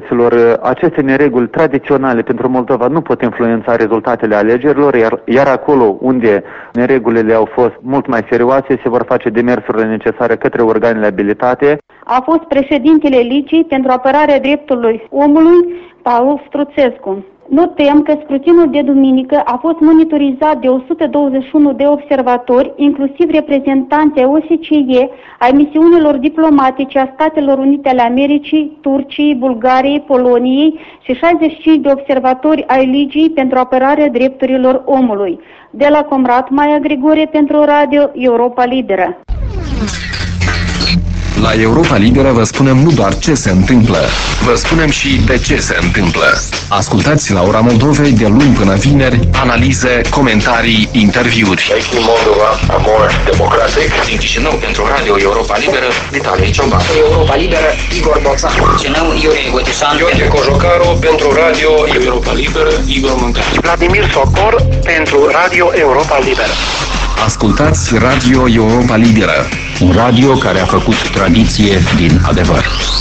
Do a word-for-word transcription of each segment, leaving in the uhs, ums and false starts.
autorităților, aceste nereguli tradiționale pentru Moldova nu pot influența rezultatele alegerilor, iar, iar acolo unde neregulile au fost mult mai serioase, se vor face demersurile necesare către organele abilitate. A fost președintele Ligii pentru apărarea drepturilor omului, Paul Struțescu. Notăm că scrutinul de duminică a fost monitorizat de o sută douăzeci și unu de observatori, inclusiv reprezentanți ai O S C E, ai misiunilor diplomatice a Statelor Unite ale Americii, Turciei, Bulgariei, Poloniei și șaizeci și cinci de observatori ai Ligii pentru apărarea drepturilor omului. De la Comrat, Maia Grigore pentru Radio Europa Liberă. La Europa Liberă vă spunem nu doar ce se întâmplă, vă spunem și de ce se întâmplă. Ascultați la Ora Moldovei de luni până vineri analize, comentarii, interviuri. Making Moldova a more democratic. Din Chișinău pentru Radio Europa Liberă, Vitalie Cioban. Europa Liberă, Igor Boțan. Chișinău, Iurie Gotișan. Gheorghe Cojocaru pentru Radio Europa Liberă, Igor Mâncar. Vladimir Socor pentru Radio Europa Liberă. Ascultați Radio Europa Liberă, un radio care a făcut tradiție din adevăr.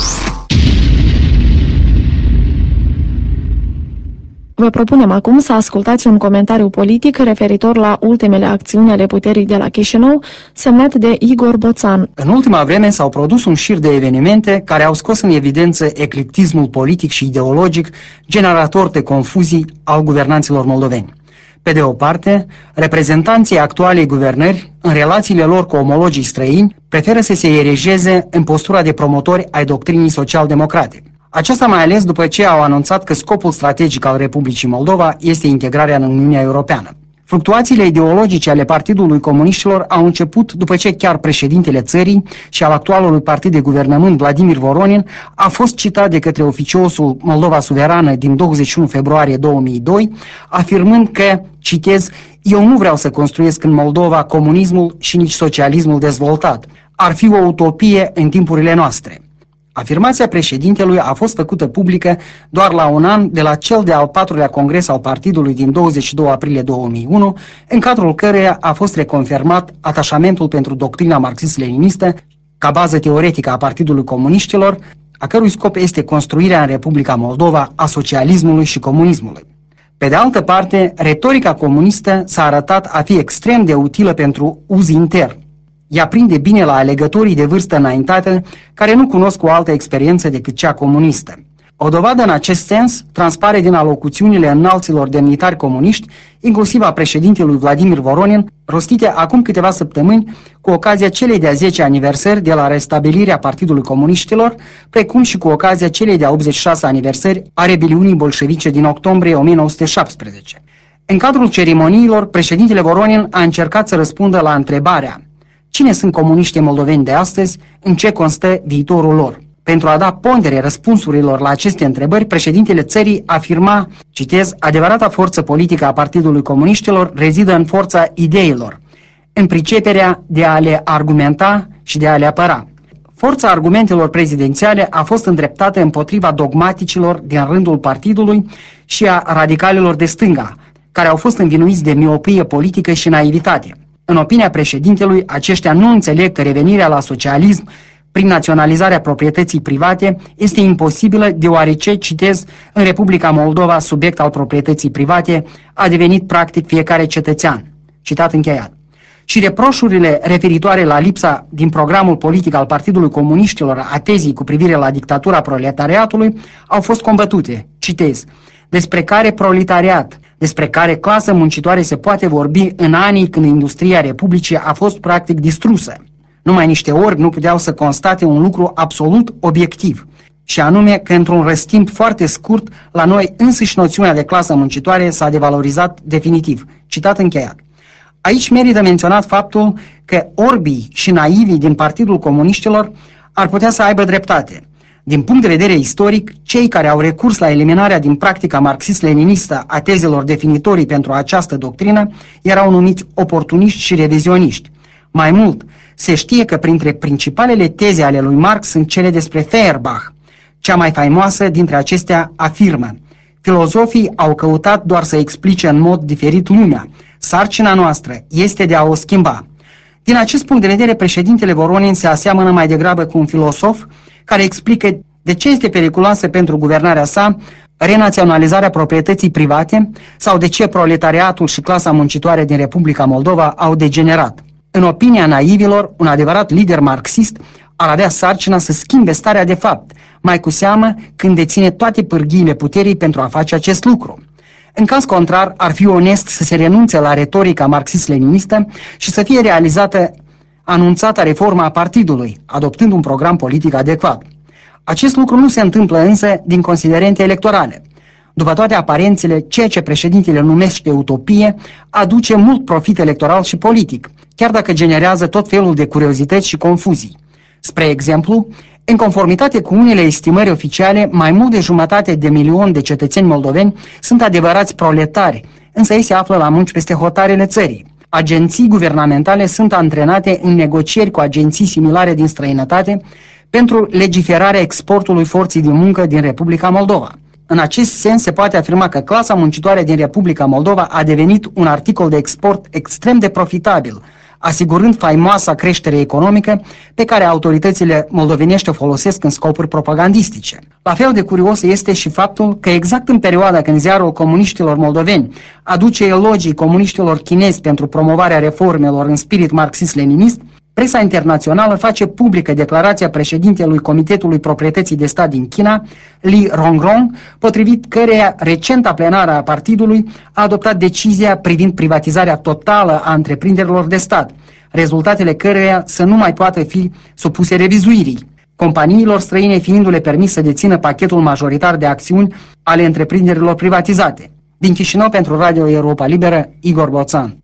Vă propunem acum să ascultați un comentariu politic referitor la ultimele acțiuni ale puterii de la Chișinău, semnat de Igor Boțan. În ultima vreme s-au produs un șir de evenimente care au scos în evidență eclectismul politic și ideologic, generator de confuzii al guvernanților moldoveni. Pe de o parte, reprezentanții actualei guvernări, în relațiile lor cu omologii străini, preferă să se erigeze în postura de promotori ai doctrinii social-democrate. Aceasta mai ales după ce au anunțat că scopul strategic al Republicii Moldova este integrarea în Uniunea Europeană. Fluctuațiile ideologice ale Partidului Comuniștilor au început după ce chiar președintele țării și al actualului partid de guvernământ, Vladimir Voronin, a fost citat de către oficiosul Moldova Suverană din douăzeci și unu februarie două mii doi, afirmând că, citez, eu nu vreau să construiesc în Moldova comunismul și nici socialismul dezvoltat. Ar fi o utopie în timpurile noastre. Afirmația președintelui a fost făcută publică doar la un an de la cel de-al patrulea congres al partidului din douăzeci și doi aprilie două mii unu, în cadrul căreia a fost reconfirmat atașamentul pentru doctrina marxist-leninistă ca bază teoretică a Partidului Comuniștilor, a cărui scop este construirea în Republica Moldova a socialismului și comunismului. Pe de altă parte, retorica comunistă s-a arătat a fi extrem de utilă pentru uz intern. Ea prinde bine la alegătorii de vârstă înaintată, care nu cunosc o altă experiență decât cea comunistă. O dovadă în acest sens transpare din alocuțiunile înalților demnitari comuniști, inclusiv a președintelui Vladimir Voronin, rostite acum câteva săptămâni cu ocazia celei de-a zecea aniversări de la restabilirea Partidului Comuniștilor, precum și cu ocazia celei de-a optzeci și șasea aniversări a rebeliunii bolșevice din octombrie o mie nouă sute șaptesprezece. În cadrul ceremoniilor, președintele Voronin a încercat să răspundă la întrebarea: cine sunt comuniștii moldoveni de astăzi, în ce constă viitorul lor? Pentru a da pondere răspunsurilor la aceste întrebări, președintele țării afirma, citez, adevărata forță politică a Partidului Comuniștilor rezidă în forța ideilor, în priceperea de a le argumenta și de a le apăra. Forța argumentelor prezidențiale a fost îndreptată împotriva dogmaticilor din rândul partidului și a radicalilor de stânga, care au fost învinuiți de miopie politică și naivitate. În opinia președintelui, aceștia nu înțeleg că revenirea la socialism prin naționalizarea proprietății private este imposibilă deoarece, citez, în Republica Moldova subiect al proprietății private a devenit practic fiecare cetățean. Citat încheiat. Și reproșurile referitoare la lipsa din programul politic al Partidului Comuniștilor a tezii cu privire la dictatura proletariatului au fost combătute. Citez, despre care proletariat, despre care clasă muncitoare se poate vorbi în anii când industria Republicii a fost practic distrusă. Numai niște orbi nu puteau să constate un lucru absolut obiectiv, și anume că într-un răstimp foarte scurt la noi însăși noțiunea de clasă muncitoare s-a devalorizat definitiv. Citat încheiat. Aici merită menționat faptul că orbii și naivii din Partidul Comuniștilor ar putea să aibă dreptate. Din punct de vedere istoric, cei care au recurs la eliminarea din practica marxist-leninistă a tezelor definitorii pentru această doctrină erau numiți oportuniști și revizioniști. Mai mult, se știe că printre principalele teze ale lui Marx sunt cele despre Feuerbach. Cea mai faimoasă dintre acestea afirmă: filozofii au căutat doar să explice în mod diferit lumea. Sarcina noastră este de a o schimba. Din acest punct de vedere, președintele Voronin se aseamănă mai degrabă cu un filosof care explică De ce este periculoasă pentru guvernarea sa renaționalizarea proprietății private sau de ce proletariatul și clasa muncitoare din Republica Moldova au degenerat? În opinia naivilor, un adevărat lider marxist ar avea sarcina să schimbe starea de fapt, mai cu seamă când deține toate pârghiile puterii pentru a face acest lucru. În caz contrar, ar fi onest să se renunțe la retorica marxist-leninistă și să fie realizată anunțata reforma a partidului, adoptând un program politic adecvat. Acest lucru nu se întâmplă însă din considerente electorale. După toate aparențele, ceea ce președintele numește utopie aduce mult profit electoral și politic, chiar dacă generează tot felul de curiozități și confuzii. Spre exemplu, în conformitate cu unele estimări oficiale, mai mult de jumătate de milion de cetățeni moldoveni sunt adevărați proletari, însă ei se află la munci peste hotarele țării. Agenții guvernamentale sunt antrenate în negocieri cu agenții similare din străinătate pentru legiferarea exportului forței de muncă din Republica Moldova. În acest sens se poate afirma că clasa muncitoare din Republica Moldova a devenit un articol de export extrem de profitabil, asigurând faimoasa creștere economică pe care autoritățile moldovenești o folosesc în scopuri propagandistice. La fel de curios este și faptul că exact în perioada când ziarul comuniștilor moldoveni aduce elogii comuniștilor chinezi pentru promovarea reformelor în spirit marxist-leninist, presa internațională face publică declarația președintelui Comitetului Proprietății de Stat din China, Li Rongrong, potrivit căreia recenta plenară a partidului a adoptat decizia privind privatizarea totală a întreprinderilor de stat, rezultatele căreia să nu mai poată fi supuse revizuirii, companiilor străine fiindu-le permis să dețină pachetul majoritar de acțiuni ale întreprinderilor privatizate. Din Chișinău pentru Radio Europa Liberă, Igor Boțan.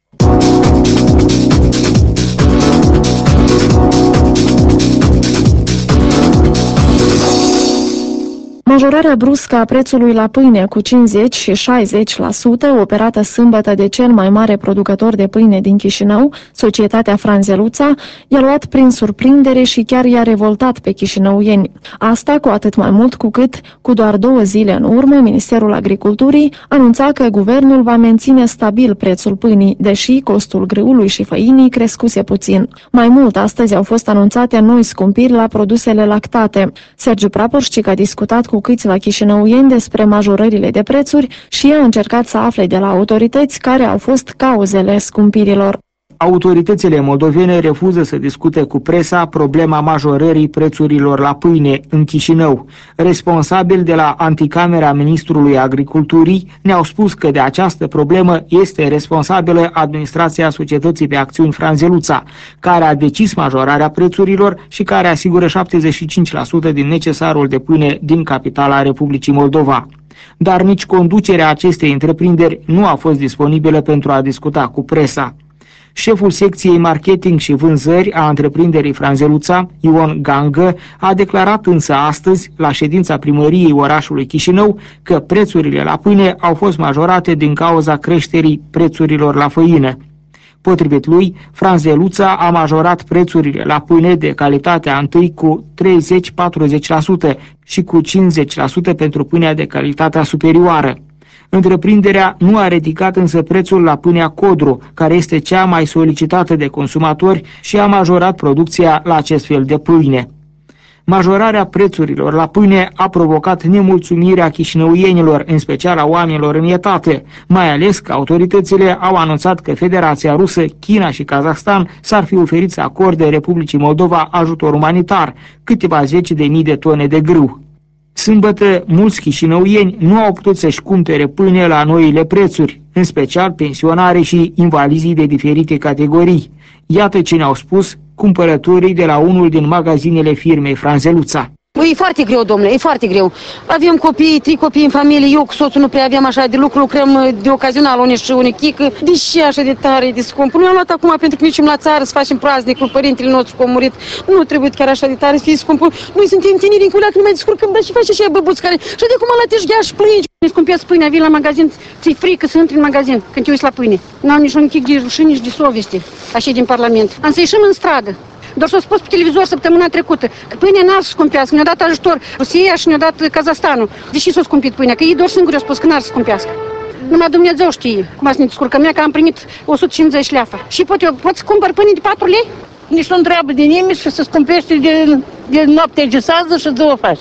Majorarea bruscă a prețului la pâine cu cincizeci și șaizeci la sută, operată sâmbătă de cel mai mare producător de pâine din Chișinău, societatea Franzeluța, i-a luat prin surprindere și chiar i-a revoltat pe chișinăuieni. Asta cu atât mai mult cu cât, cu doar două zile în urmă, Ministerul Agriculturii anunța că guvernul va menține stabil prețul pâinii, deși costul grâului și făinii crescuse puțin. Mai mult, astăzi au fost anunțate noi scumpiri la produsele lactate. Sergiu Praporșcic a discutat cu câțiva chișinăuieni despre majorările de prețuri și a încercat să afle de la autorități care au fost cauzele scumpirilor. Autoritățile moldovene refuză să discute cu presa problema majorării prețurilor la pâine în Chișinău. Responsabili de la anticamera Ministrului Agriculturii ne-au spus că de această problemă este responsabilă administrația Societății de Acțiuni Franzeluța, care a decis majorarea prețurilor și care asigură șaptezeci și cinci la sută din necesarul de pâine din capitala Republicii Moldova. Dar nici conducerea acestei întreprinderi nu a fost disponibilă pentru a discuta cu presa. Șeful secției marketing și vânzări a întreprinderii Franzeluța, Ion Gangă, a declarat însă astăzi, la ședința primăriei orașului Chișinău, că prețurile la pâine au fost majorate din cauza creșterii prețurilor la făină. Potrivit lui, Franzeluța a majorat prețurile la pâine de calitatea întâi cu treizeci-patruzeci la sută și cu cincizeci la sută pentru pâinea de calitatea superioară. Întreprinderea nu a ridicat însă prețul la pâinea Codru, care este cea mai solicitată de consumatori, și a majorat producția la acest fel de pâine. Majorarea prețurilor la pâine a provocat nemulțumirea chișinăuienilor, în special a oamenilor în etate, mai ales că autoritățile au anunțat că Federația Rusă, China și Kazahstan s-ar fi oferit să acorde Republicii Moldova ajutor umanitar, câteva zeci de mii de tone de grâu. Sâmbătă, mulți chișinăuieni nu au putut să-și cumpere pâine la noile prețuri, în special pensionare și invalizii de diferite categorii. Iată ce ne-au spus cumpărătorii de la unul din magazinele firmei Franzeluța. Băi, e foarte greu, domnule, e foarte greu. Avem copii, trei copii în familie, eu cu soțul nu prea aveam așa de lucru, lucrăm de ocazional, unii și unii chică. Deși așa de tare, de scump. Noi am luat acum pentru că mergem la țară să facem praznicul, părintele nostru a murit. Nu trebuie chiar așa de tare să fie scumpul. Noi suntem tineri, încă nu mai descurcăm, dar și face și băbuți care... Și de cum la teșghea și plângi. Ne scumpeați pâinea, vin la magazin, ți-i frică să intri în magazin când te uiți la pâine. N-am nici un chic de rușine, nici de soveste, așa din Parlament. Am să ieșim în stradă. Doar s-a spus pe televizor săptămâna trecută că pâinea n-ar să scumpească, ne-a dat ajutor Rusia și ne-a dat Kazahstanul. Deși s-a scumpit pâinea, că ei doar singuri au spus că n-ar să scumpească. Numai Dumnezeu știe cum să ne descurcăm, că am primit o sută cincizeci leafa. Și pot eu, pot să cumpăr pâine de patru lei? Nici nu întreabă de nimeni și să scumpește de, de noapte gesază și două faci.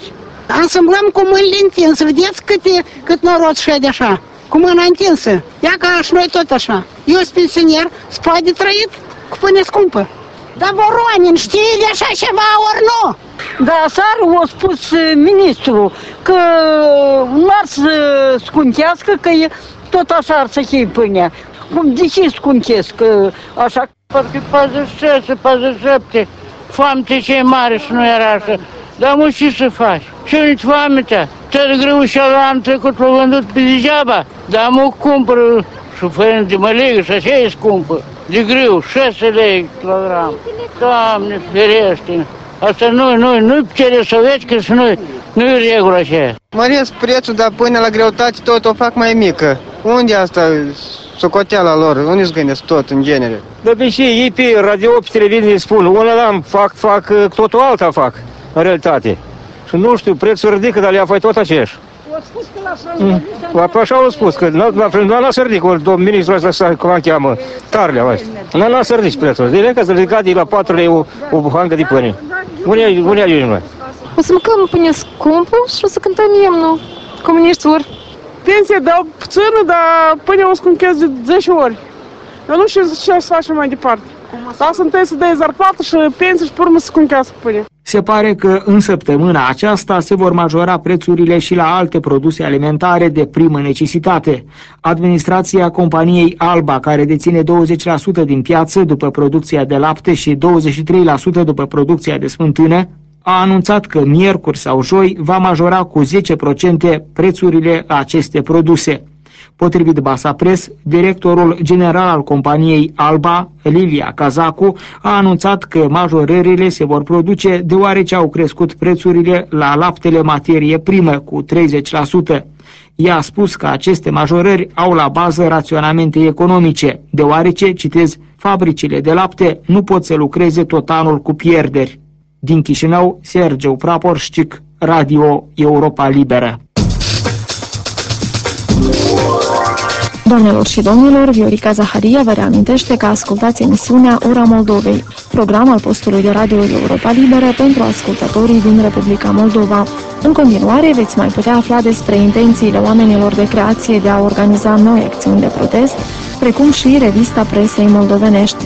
Ansamblăm cu mâinile întinse, vedeți câte, cât noroc și de așa, cu mâna întinsă. Ia ca și noi tot așa. Eu sunt pensioner, spune de trăit cu pâine scumpă. Dar Voronin, știi de așa ceva ori nu? Da, seară a spus ministrul că nu ar să scunchească, că e tot așa ar să fie pâinea. Cum, de ce scunchesc așa? Parcă patruzeci și șase, patruzeci și șapte, foamete ce mare și nu era așa. Dar mă, ce să faci? Ce nu-ți foametea? Ți-a greu și am trecut l-a vândut pe degeaba. Dar mă cumpăr și fără de mălegă și așa e scumpă. De greu, șase lei kilogram. Doamne, ferește! Asta nu, nu, nu cere să vezi că să nu, nu e regulă așa. Măresc prețul, dar până la greutate tot o fac mai mică. Unde asta socoteala lor? Unde îți gândesc tot în genere? De obicei, ei pe radio, pe televiziune spun, una am fac, fac, totul alta fac, în realitate. Și nu știu, prețul ridică, dar le-a făcut tot aceeași. Mm. Așa au spus, că nu a să ridică, domnul ministru ăsta, cum îl cheamă, Tarlea ăsta. Nu a să ridici prețul. De lei că să ridica de la patru lei o, o buhancă de pâine. Unde ajungem noi? O să mâncăm pâine scumpă și o să cântăm imnul comuniștilor. Pensia dau puțină, dar pâine o scumpesc de zece ori. Eu nu știu ce să facem mai departe. Lasă întâi să dai zarplată și pensie și pe urmă să scumpească pâine. Se pare că în săptămâna aceasta se vor majora prețurile și la alte produse alimentare de primă necesitate. Administrația companiei Alba, care deține douăzeci la sută din piață după producția de lapte și douăzeci și trei la sută după producția de smântână, a anunțat că miercuri sau joi va majora cu zece la sută prețurile la aceste produse. Potrivit Basapres, directorul general al companiei Alba, Lilia Cazacu, a anunțat că majorările se vor produce deoarece au crescut prețurile la laptele materie primă cu treizeci la sută. Ea a spus că aceste majorări au la bază raționamente economice, deoarece, citez, fabricile de lapte nu pot să lucreze tot anul cu pierderi. Din Chișinău, Sergiu Praporșcic, Radio Europa Liberă. Doamnelor și domnilor, Viorica Zaharia vă reamintește că ascultați emisiunea Ora Moldovei, program al postului de radio Europa Liberă pentru ascultătorii din Republica Moldova. În continuare veți mai putea afla despre intențiile oamenilor de creație de a organiza noi acțiuni de protest, precum și revista presei moldovenești.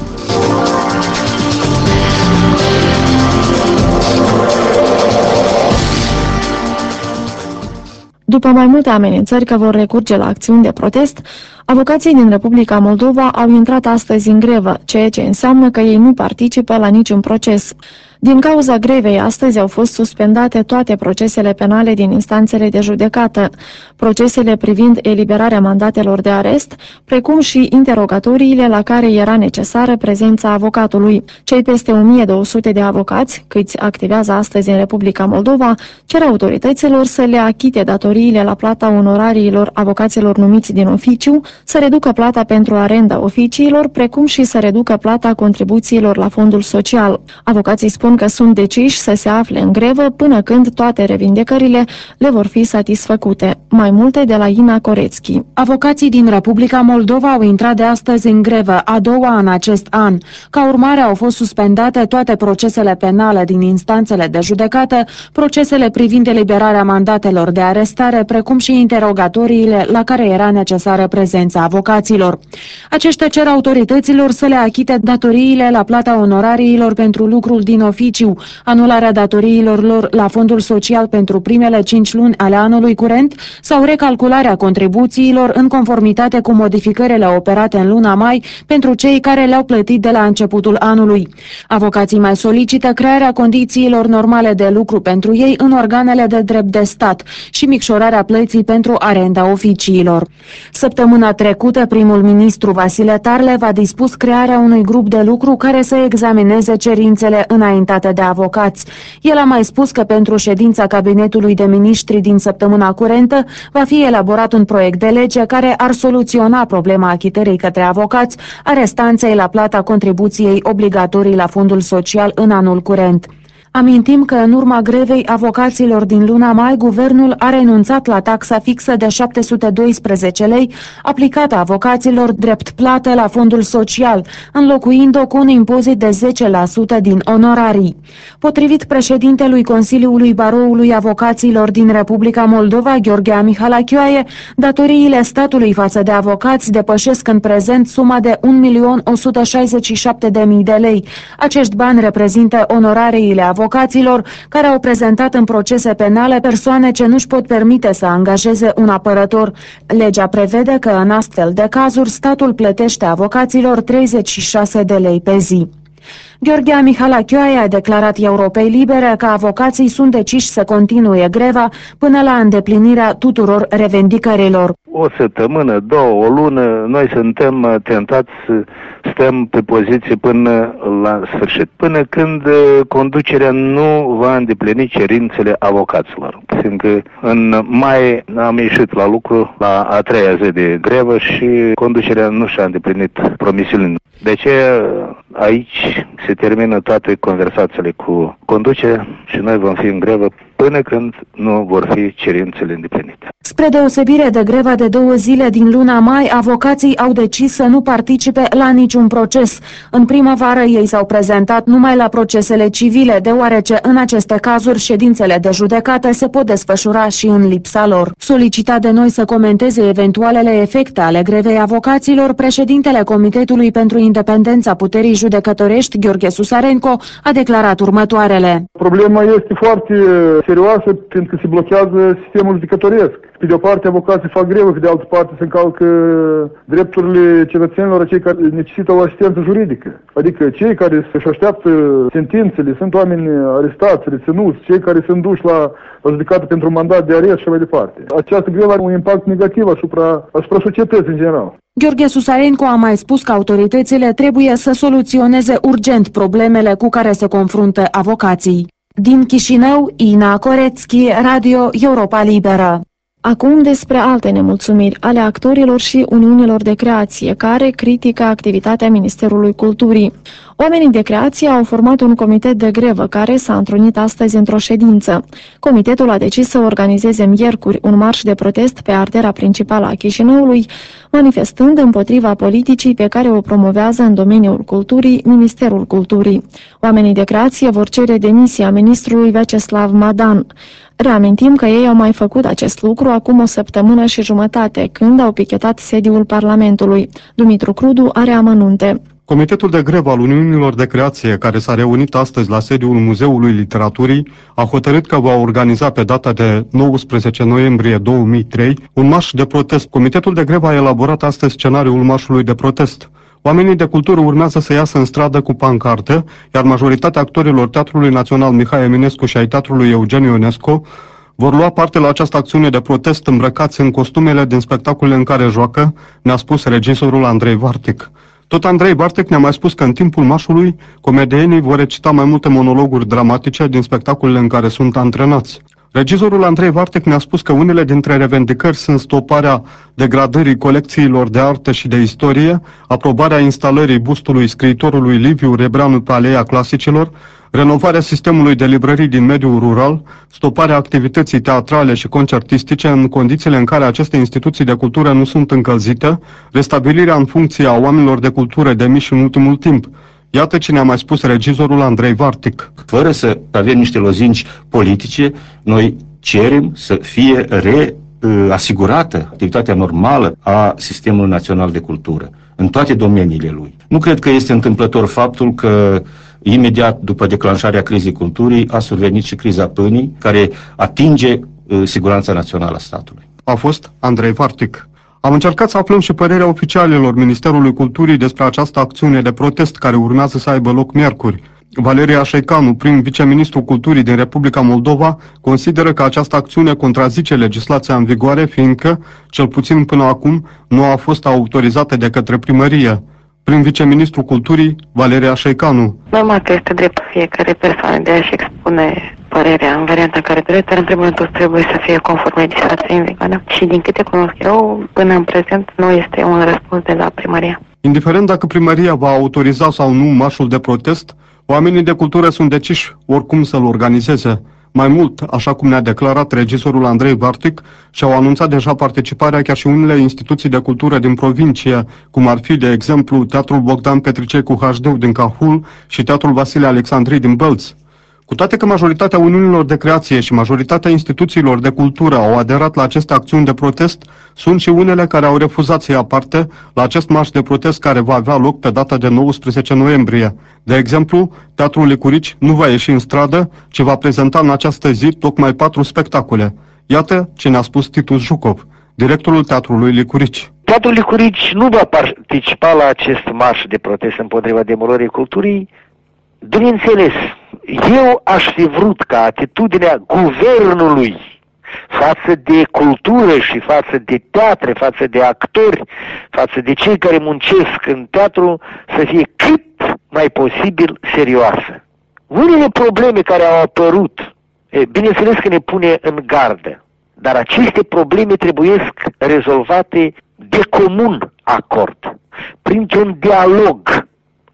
După mai multe amenințări că vor recurge la acțiuni de protest, avocații din Republica Moldova au intrat astăzi în grevă, ceea ce înseamnă că ei nu participă la niciun proces. Din cauza grevei, astăzi au fost suspendate toate procesele penale din instanțele de judecată, procesele privind eliberarea mandatelor de arest, precum și interogatoriile la care era necesară prezența avocatului. Cei peste o mie două sute de avocați, câți activează astăzi în Republica Moldova, cer autorităților să le achite datoriile la plata onorariilor avocaților numiți din oficiu, să reducă plata pentru arenda oficiilor, precum și să reducă plata contribuțiilor la fondul social. Avocații spun că sunt deciși să se afle în grevă până când toate revindicările le vor fi satisfăcute. Mai multe de la Ina Corețchi. Avocații din Republica Moldova au intrat de astăzi în grevă, a doua în acest an. Ca urmare au fost suspendate toate procesele penale din instanțele de judecată, procesele privind eliberarea mandatelor de arestare, precum și interogatoriile la care era necesară prezența avocaților. Aceștia cer autorităților să le achite datoriile la plata onorariilor pentru lucrul din oficiu, anularea datoriilor lor la fondul social pentru primele cinci luni ale anului curent sau recalcularea contribuțiilor în conformitate cu modificările operate în luna mai pentru cei care le-au plătit de la începutul anului. Avocații mai solicită crearea condițiilor normale de lucru pentru ei în organele de drept de stat și micșorarea plății pentru arenda oficiilor. Săptămâna trecută, primul ministru Vasile Tarlev a dispus crearea unui grup de lucru care să examineze cerințele înaintate de avocați. El a mai spus că pentru ședința cabinetului de miniștri din săptămâna curentă va fi elaborat un proiect de lege care ar soluționa problema achitării către avocați a restanței la plata contribuției obligatorii la fondul social în anul curent. Amintim că în urma grevei avocaților din luna mai, guvernul a renunțat la taxa fixă de șapte sute doisprezece lei aplicată avocaților drept plată la fondul social, înlocuind-o cu un impozit de zece la sută din onorarii. Potrivit președintelui Consiliului Baroului Avocaților din Republica Moldova, Gheorghe Mihalachioae, datoriile statului față de avocați depășesc în prezent suma de un milion o sută șaizeci și șapte de mii de lei. Acești bani reprezintă onorariile avocaților care au prezentat în procese penale persoane ce nu-și pot permite să angajeze un apărător. Legea prevede că în astfel de cazuri statul plătește avocaților treizeci și șase de lei pe zi. Gheorghe Mihalachioae a declarat Europei Libere că avocații sunt deciși să continue greva până la îndeplinirea tuturor revendicărilor. O săptămână, două, o lună, noi suntem tentați să stăm pe poziție până la sfârșit, până când conducerea nu va îndeplini cerințele avocaților. Fiindcă în mai am ieșit la lucru la a treia zi de grevă și conducerea nu și-a îndeplinit promisiunile. De ce aici se termină toate conversațiile cu conducerea și noi vom fi în grevă până când nu vor fi cerințele îndeplinite. Spre deosebire de greva de două zile din luna mai, avocații au decis să nu participe la niciun proces. În primăvară ei s-au prezentat numai la procesele civile, deoarece în aceste cazuri ședințele de judecată se pot desfășura și în lipsa lor. Solicitat de noi să comenteze eventualele efecte ale grevei avocaților, președintele Comitetului pentru Independența Puterii Judecătorești, Gheorghe Susarenko, a declarat următoarele. Problema este foarte serioasă, pentru că se blochează sistemul judecătoresc. Pe de o parte, avocații fac grevă, pe de altă parte se încalcă drepturile cetățenilor, cei care necesită o asistență juridică. Adică cei care să-și așteaptă sentințele, sunt oameni arestați, reținuți, cei care sunt duși la, la judecată pentru un mandat de arest și mai departe. Această grevă are un impact negativ asupra, asupra societății în general. Gheorghe Susarenko a mai spus că autoritățile trebuie să soluționeze urgent problemele cu care se confruntă avocații. Din Chișinău, Ina Corețchi, Radio Europa Liberă. Acum despre alte nemulțumiri ale actorilor și uniunilor de creație, care critică activitatea Ministerului Culturii. Oamenii de creație au format un comitet de grevă care s-a întrunit astăzi într-o ședință. Comitetul a decis să organizeze miercuri un marș de protest pe artera principală a Chișinăului, manifestând împotriva politicii pe care o promovează în domeniul culturii Ministerul Culturii. Oamenii de creație vor cere demisia ministrului Vyacheslav Madan. Reamintim că ei au mai făcut acest lucru acum o săptămână și jumătate, când au pichetat sediul Parlamentului. Dumitru Crudu are amănunte. Comitetul de grevă al Uniunilor de Creație, care s-a reunit astăzi la sediul Muzeului Literaturii, a hotărât că va organiza pe data de nouăsprezece noiembrie două mii trei un marș de protest. Comitetul de grevă a elaborat astăzi scenariul marșului de protest. Oamenii de cultură urmează să iasă în stradă cu pancarte, iar majoritatea actorilor Teatrului Național Mihai Eminescu și ai Teatrului Eugen Ionescu vor lua parte la această acțiune de protest îmbrăcați în costumele din spectacolele în care joacă, ne-a spus regizorul Andrei Vartic. Tot Andrei Bartek ne-a mai spus că în timpul marșului, comedienii vor recita mai multe monologuri dramatice din spectacolele în care sunt antrenați. Regizorul Andrei Vartek ne-a spus că unele dintre revendicări sunt stoparea degradării colecțiilor de artă și de istorie, aprobarea instalării bustului scriitorului Liviu Rebreanu pe Aleea Clasicilor, renovarea sistemului de librării din mediul rural, stoparea activității teatrale și concertistice în condițiile în care aceste instituții de cultură nu sunt încălzite, restabilirea în funcție a oamenilor de cultură demiși în ultimul timp. Iată ce ne-a mai spus regizorul Andrei Vartic. Fără să avem niște lozinci politice, noi cerem să fie reasigurată activitatea normală a Sistemului Național de Cultură, în toate domeniile lui. Nu cred că este întâmplător faptul că imediat după declanșarea crizei culturii a survenit și criza pâinii, care atinge uh, siguranța națională a statului. A fost Andrei Vartic. Am încercat să aflăm și părerea oficialilor Ministerului Culturii despre această acțiune de protest care urmează să aibă loc miercuri. Valeria Șeicanu, prim viceministru culturii din Republica Moldova, consideră că această acțiune contrazice legislația în vigoare, fiindcă, cel puțin până acum, nu a fost autorizată de către primărie. Prim viceministru culturii, Valeria Șeicanu. Normal că este dreptul fiecare persoană de a-și expune părerea în varianta în care dorește, dar în primul rând toți trebuie să fie conform legislației în vigoare. Și din câte cunosc eu, până în prezent nu este un răspuns de la primărie. Indiferent dacă primăria va autoriza sau nu marșul de protest, Oamenii de cultură sunt deciși oricum să-l organizeze. Mai mult, așa cum ne-a declarat regizorul Andrei Bartic, și-au anunțat deja participarea chiar și unele instituții de cultură din provincie, cum ar fi, de exemplu, Teatrul Bogdan Petricei cu H D din Cahul și Teatrul Vasile Alexandrii din Bălți. Cu toate că majoritatea uniunilor de creație și majoritatea instituțiilor de cultură au aderat la aceste acțiuni de protest, sunt și unele care au refuzat să ia parte la acest marș de protest care va avea loc pe data de nouăsprezece noiembrie. De exemplu, Teatrul Licurici nu va ieși în stradă, ci va prezenta în această zi tocmai patru spectacole. Iată ce ne-a spus Titus Jucov, directorul Teatrului Licurici. Teatrul Licurici nu va participa la acest marș de protest împotriva demolării culturii. Bineînțeles, eu aș fi vrut ca atitudinea guvernului față de cultură și față de teatre, față de actori, față de cei care muncesc în teatru să fie cât mai posibil serioasă. Unele probleme care au apărut, e, bineînțeles că ne pune în gardă, dar aceste probleme trebuie rezolvate de comun acord, printr-un dialog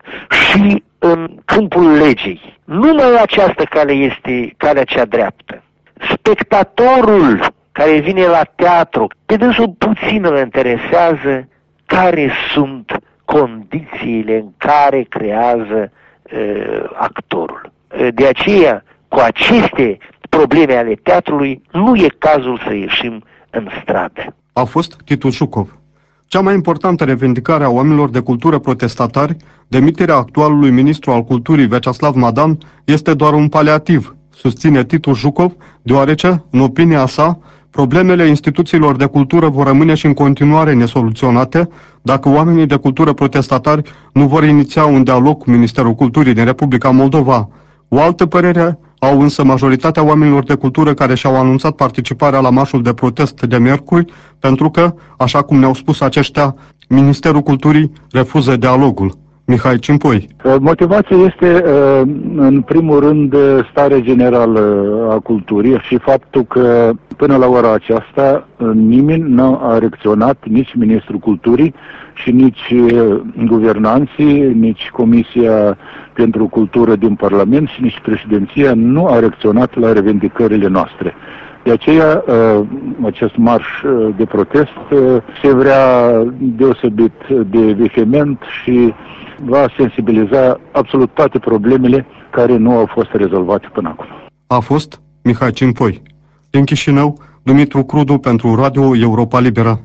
și în câmpul legii. Numai această cale este calea cea dreaptă. Spectatorul care vine la teatru, pe dânsul puțin îl interesează care sunt condițiile în care creează uh, actorul. De aceea, cu aceste probleme ale teatrului, nu e cazul să ieșim în stradă. A fost Titus Jucov. Cea mai importantă revendicare a oamenilor de cultură protestatari, demiterea actualului ministru al culturii Veceslav Madan, este doar un paliativ, susține Titus Jucov, deoarece, în opinia sa, problemele instituțiilor de cultură vor rămâne și în continuare nesoluționate dacă oamenii de cultură protestatari nu vor iniția un dialog cu Ministerul Culturii din Republica Moldova. O altă părere au însă majoritatea oamenilor de cultură care și-au anunțat participarea la marșul de protest de miercuri, pentru că, așa cum ne-au spus aceștia, Ministerul Culturii refuză dialogul. Mihai Cimpoi. Motivația este, în primul rând, starea generală a culturii și faptul că, până la ora aceasta, nimeni nu a reacționat, nici Ministrul Culturii și nici guvernanții, nici Comisia pentru Cultură din Parlament și nici președinția nu a reacționat la revendicările noastre. De aceea, acest marș de protest se vrea deosebit de vehement și va sensibiliza absolut toate problemele care nu au fost rezolvate până acum. A fost Mihai Cimpoi. Din Chișinău, Dumitru Crudu pentru Radio Europa Liberă.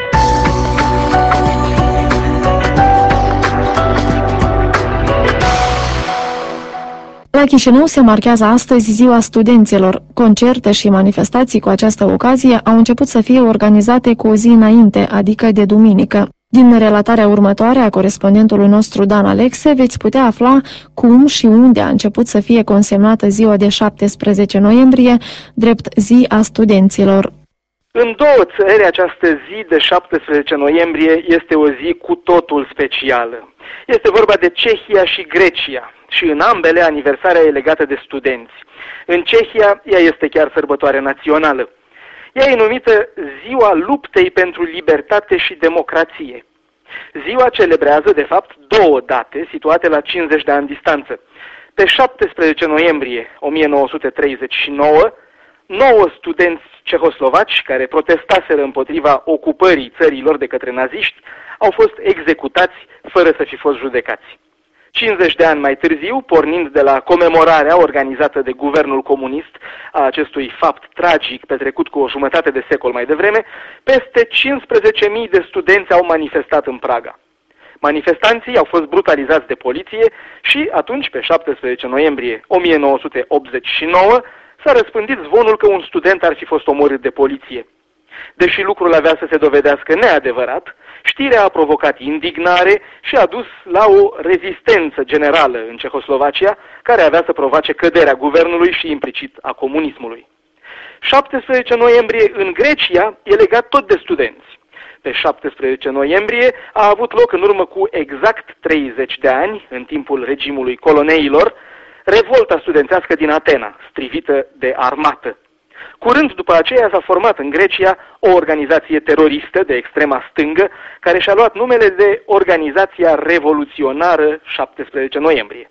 La Chișinău se marchează astăzi Ziua Studenților. Concerte și manifestații cu această ocazie au început să fie organizate cu o zi înainte, adică de duminică. Din relatarea următoare a corespondentului nostru Dan Alexe veți putea afla cum și unde a început să fie consemnată ziua de șaptesprezece noiembrie, drept zi a studenților. În două țări, această zi de șaptesprezece noiembrie este o zi cu totul specială. Este vorba de Cehia și Grecia și în ambele aniversarea e legată de studenți. În Cehia, ea este chiar sărbătoare națională. Ea e numită Ziua Luptei pentru Libertate și Democrație. Ziua celebrează, de fapt, două date situate la cincizeci de ani distanță. Pe șaptesprezece noiembrie o mie nouă sute treizeci și nouă, nouă studenți cehoslovaci care protestaseră împotriva ocupării țărilor de către naziști au fost executați fără să fi fost judecați. cincizeci de ani mai târziu, pornind de la comemorarea organizată de guvernul comunist a acestui fapt tragic petrecut cu o jumătate de secol mai devreme, peste cincisprezece mii de studenți au manifestat în Praga. Manifestanții au fost brutalizați de poliție și atunci, pe șaptesprezece noiembrie o mie nouă sute optzeci și nouă, s-a răspândit zvonul că un student ar fi fost omorât de poliție. Deși lucrul avea să se dovedească neadevărat, știrea a provocat indignare și a dus la o rezistență generală în Cehoslovacia, care avea să provoace căderea guvernului și implicit a comunismului. șaptesprezece noiembrie în Grecia e legat tot de studenți. Pe șaptesprezece noiembrie a avut loc în urmă cu exact treizeci de ani, în timpul regimului coloneilor, revolta studențească din Atena, strivită de armată. Curând după aceea s-a format în Grecia o organizație teroristă de extrema stângă, care și-a luat numele de Organizația Revoluționară șaptesprezece noiembrie.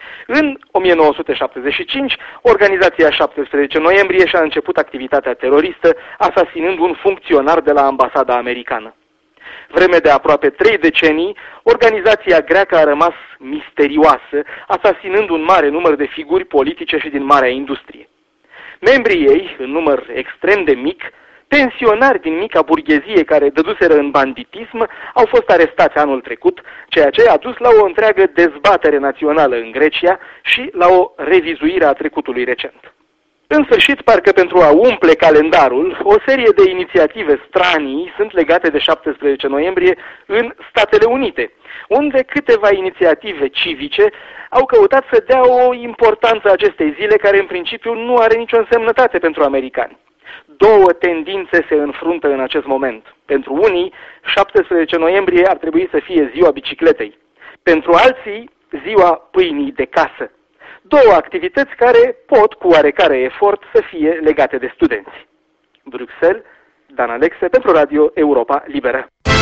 În o mie nouă sute șaptezeci și cinci, organizația șaptesprezece noiembrie și-a început activitatea teroristă, asasinând un funcționar de la ambasada americană. Vreme de aproape trei decenii, organizația greacă a rămas misterioasă, asasinând un mare număr de figuri politice și din marea industrie. Membrii ei, în număr extrem de mic, pensionari din mica burghezie care dăduseră în banditism, au fost arestați anul trecut, ceea ce a dus la o întreagă dezbatere națională în Grecia și la o revizuire a trecutului recent. În sfârșit, parcă pentru a umple calendarul, o serie de inițiative stranii sunt legate de șaptesprezece noiembrie în Statele Unite, unde câteva inițiative civice au căutat să dea o importanță acestei zile care în principiu nu are nicio însemnătate pentru americani. Două tendințe se înfruntă în acest moment. Pentru unii, șaptesprezece noiembrie ar trebui să fie ziua bicicletei. Pentru alții, ziua pâinii de casă. Două activități care pot, cu oarecare efort, să fie legate de studenți. Bruxelles, Dan Alexe, pentru Radio Europa Liberă.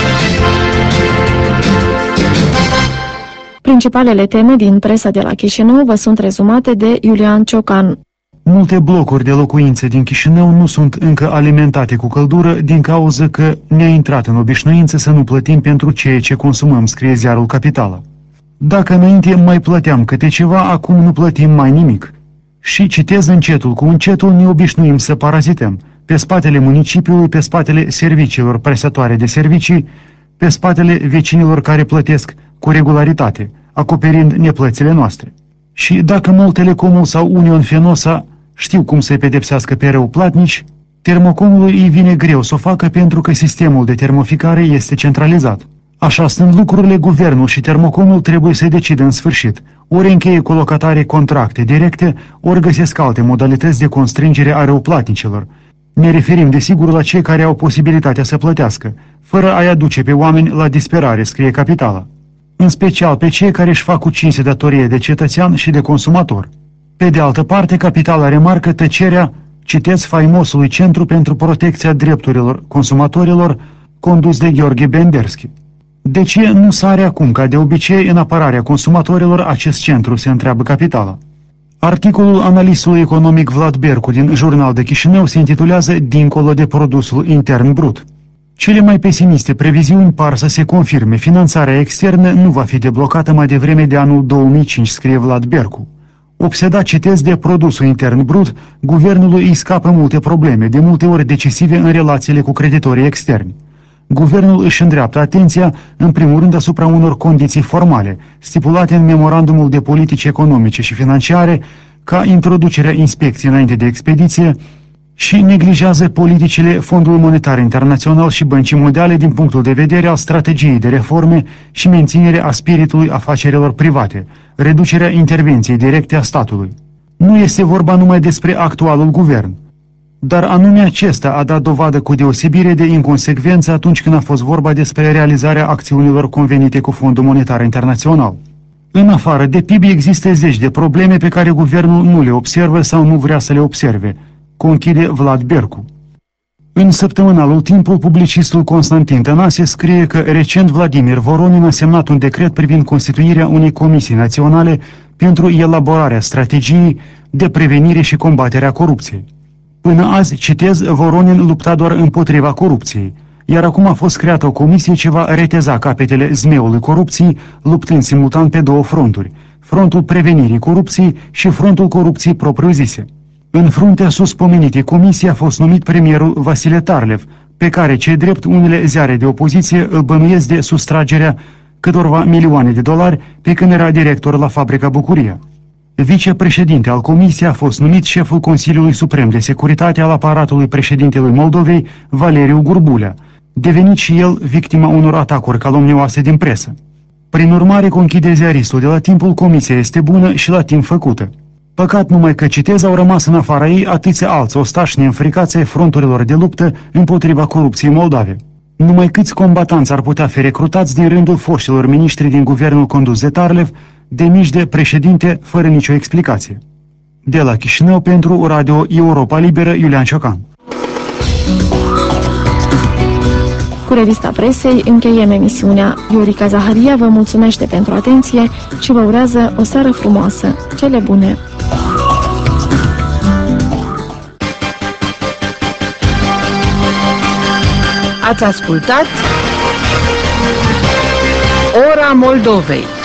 Principalele teme din presa de la Chișinău vă sunt rezumate de Iulian Ciocan. Multe blocuri de locuințe din Chișinău nu sunt încă alimentate cu căldură din cauza că ne-a intrat în obișnuință să nu plătim pentru ceea ce consumăm, scrie ziarul Capitala. Dacă înainte mai plăteam câte ceva, acum nu plătim mai nimic. Și citez încetul cu încetul, ne obișnuim să parazităm pe spatele municipiului, pe spatele serviciilor presătoare de servicii, pe spatele vecinilor care plătesc cu regularitate, acoperind neplățile noastre. Și dacă Mol Telecomul sau Union Fenosa știu cum să-i pedepsească pe rău platnici, Termocomului îi vine greu să o facă pentru că sistemul de termoficare este centralizat. Așa sunt lucrurile, guvernul și Termocomul trebuie să-i decidă în sfârșit. Ori încheie cu locatarii contracte directe, ori găsesc alte modalități de constrângere a răuplatnicilor. Ne referim desigur la cei care au posibilitatea să plătească, fără a-i aduce pe oameni la disperare, scrie Capitala. În special pe cei care își fac cu cinste datorie de cetățean și de consumator. Pe de altă parte, Capitala remarcă tăcerea, citez, faimosului Centru pentru Protecția Drepturilor Consumatorilor, condus de Gheorghe Benderski. De ce nu sare acum, ca de obicei, în apărarea consumatorilor acest centru, se întreabă Capitala. Articolul analistului economic Vlad Bercu din Jurnal de Chișinău se intitulează Dincolo de produsul intern brut. Cele mai pesimiste previziuni par să se confirme. Finanțarea externă nu va fi deblocată mai devreme de anul două mii cinci, scrie Vlad Bercu. Obsedat, citez, de produsul intern brut, guvernului îi scapă multe probleme, de multe ori decisive în relațiile cu creditorii externi. Guvernul își îndreaptă atenția, în primul rând, asupra unor condiții formale, stipulate în memorandumul de politici economice și financiare, ca introducerea inspecției înainte de expediție, și neglijează politicile Fondului Monetar Internațional și Băncii Mondiale din punctul de vedere al strategiei de reforme și menținerea spiritului afacerilor private, reducerea intervenției directe a statului. Nu este vorba numai despre actualul guvern, dar anume acesta a dat dovadă cu deosebire de inconsecvență atunci când a fost vorba despre realizarea acțiunilor convenite cu Fondul Monetar Internațional. În afară de P I B există zeci de probleme pe care guvernul nu le observă sau nu vrea să le observe, conchide Vlad Bercu. În săptămânalul Timpul, publicistul Constantin Tănase scrie că recent Vladimir Voronin a semnat un decret privind constituirea unei comisii naționale pentru elaborarea strategiei de prevenire și combaterea corupției. Până azi, citez, Voronin lupta doar împotriva corupției, iar acum a fost creată o comisie ce va reteza capetele zmeului corupției, luptând simultan pe două fronturi, frontul prevenirii corupției și frontul corupției propriu-zise. În fruntea suspomenitei comisii a fost numit premierul Vasile Tarlev, pe care, cei drept, unele ziare de opoziție îl bănuiesc de sustragerea câtorva milioane de dolari pe când era director la fabrica Bucuria. Vicepreședinte al comisiei a fost numit șeful Consiliului Suprem de Securitate al aparatului președintelui Moldovei, Valeriu Gurbulea, devenit și el victima unor atacuri calomnioase din presă. Prin urmare, conchide ziaristul de la Timpul, comisia este bună și la timp făcută. Păcat numai că, citez, au rămas în afara ei atâția alți ostași neînfricați ai fronturilor de luptă împotriva corupției moldave. Numai câți combatanți ar putea fi recrutați din rândul foștilor miniștri din guvernul condus de Tarlev, demiși de președinte fără nicio explicație. De la Chișinău, pentru Radio Europa Liberă, Iulian Ciocan. Cu revista presei încheiem emisiunea. Viorica Zaharia vă mulțumește pentru atenție și vă urează o seară frumoasă. Cele bune! Ați ascultat Ora Moldovei.